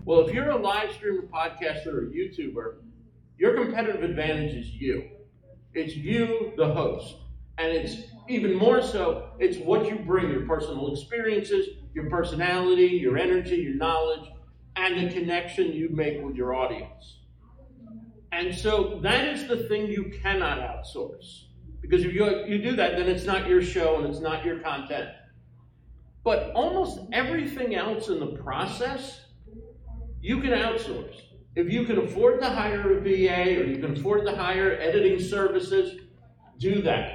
Well, if you're a live streamer, podcaster, or YouTuber, your competitive advantage is you. It's you, the host. And it's even more so, it's what you bring, your personal experiences, your personality, your energy, your knowledge, and the connection you make with your audience. And so that is the thing you cannot outsource. Because if you do that, then it's not your show and it's not your content. But almost everything else in the process, you can outsource. If you can afford to hire a VA or you can afford to hire editing services, do that.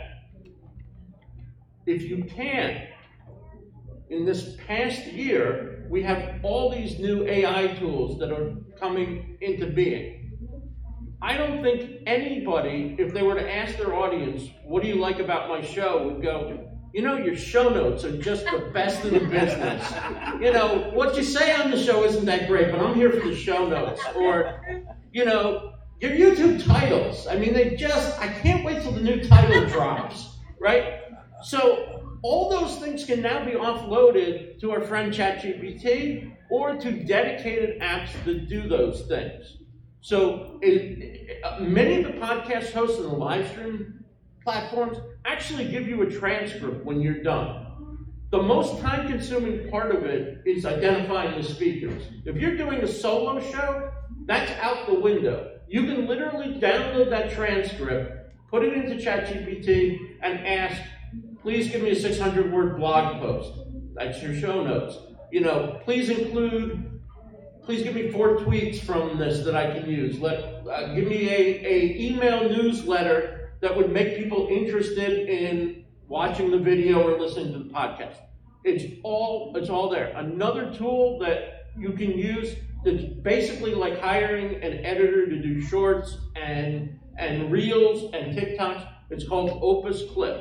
If you can, in this past year, we have all these new AI tools that are coming into being. I don't think anybody, if they were to ask their audience, what do you like about my show, would go, you know, your show notes are just the best in the business. You know, what you say on the show isn't that great, but I'm here for the show notes. Or, you know, your YouTube titles. I mean, I can't wait till the new title drops, right? So all those things can now be offloaded to our friend ChatGPT or to dedicated apps that do those things. So many of the podcast hosts and the live stream platforms actually give you a transcript when you're done. The most time-consuming part of it is identifying the speakers. If you're doing a solo show, that's out the window. You can literally download that transcript, put it into ChatGPT, and ask, please give me a 600-word blog post. That's your show notes. You know, please give me 4 tweets from this that I can use. Give me a email newsletter that would make people interested in watching the video or listening to the podcast. It's all there. Another tool that you can use that's basically like hiring an editor to do shorts and reels and TikToks. It's called Opus Clip.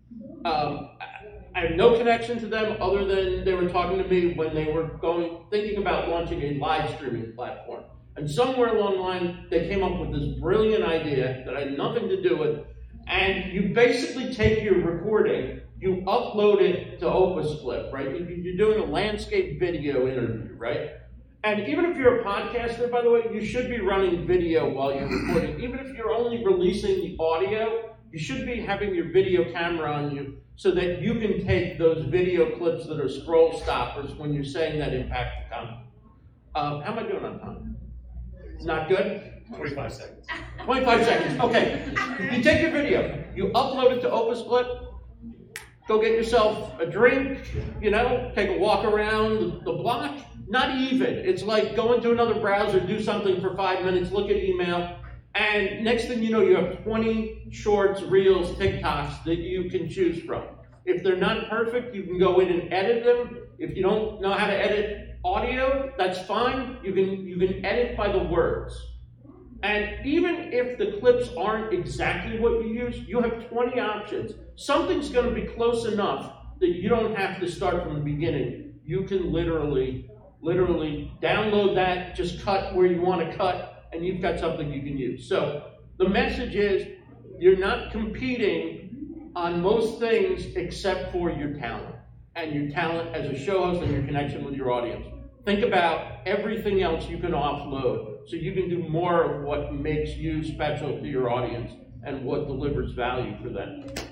I have no connection to them other than they were talking to me when they were thinking about launching a live streaming platform. And somewhere along the line, they came up with this brilliant idea that had nothing to do with, and you basically take your recording, you upload it to Opus Clip, right? You're doing a landscape video interview, right? And even if you're a podcaster, by the way, you should be running video while you're recording. Even if you're only releasing the audio, you should be having your video camera on you so that you can take those video clips that are scroll stoppers when you're saying that impact the content. How am I doing on time? Not good? 25 seconds. 25 seconds, okay. You take your video, you upload it to Opus Clip, go get yourself a drink, you know, take a walk around the block. Not even. It's like going to another browser, do something for 5 minutes, look at email, and next thing you know, you have 20 shorts, reels, TikToks that you can choose from. If they're not perfect, you can go in and edit them. If you don't know how to edit audio, that's fine. You can edit by the words. And even if the clips aren't exactly what you use, you have 20 options. Something's going to be close enough that you don't have to start from the beginning. You can literally download that, just cut where you want to cut, and you've got something you can use. So the message is, you're not competing on most things except for your talent, and your talent as a show host and your connection with your audience. Think about everything else you can offload so you can do more of what makes you special to your audience and what delivers value for them.